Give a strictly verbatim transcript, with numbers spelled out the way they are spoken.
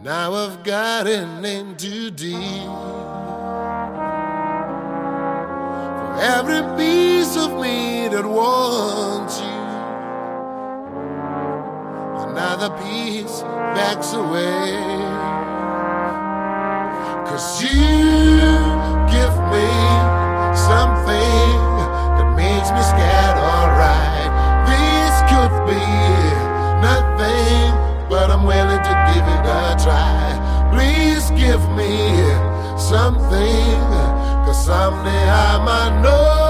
Now I've gotten in too deep. For every piece of me that wants you, another piece backs away. 'Cause you give me something that makes me scared, alright. This could be nothing, but I'm willing to give it a try. Please give me something, 'cause someday I might know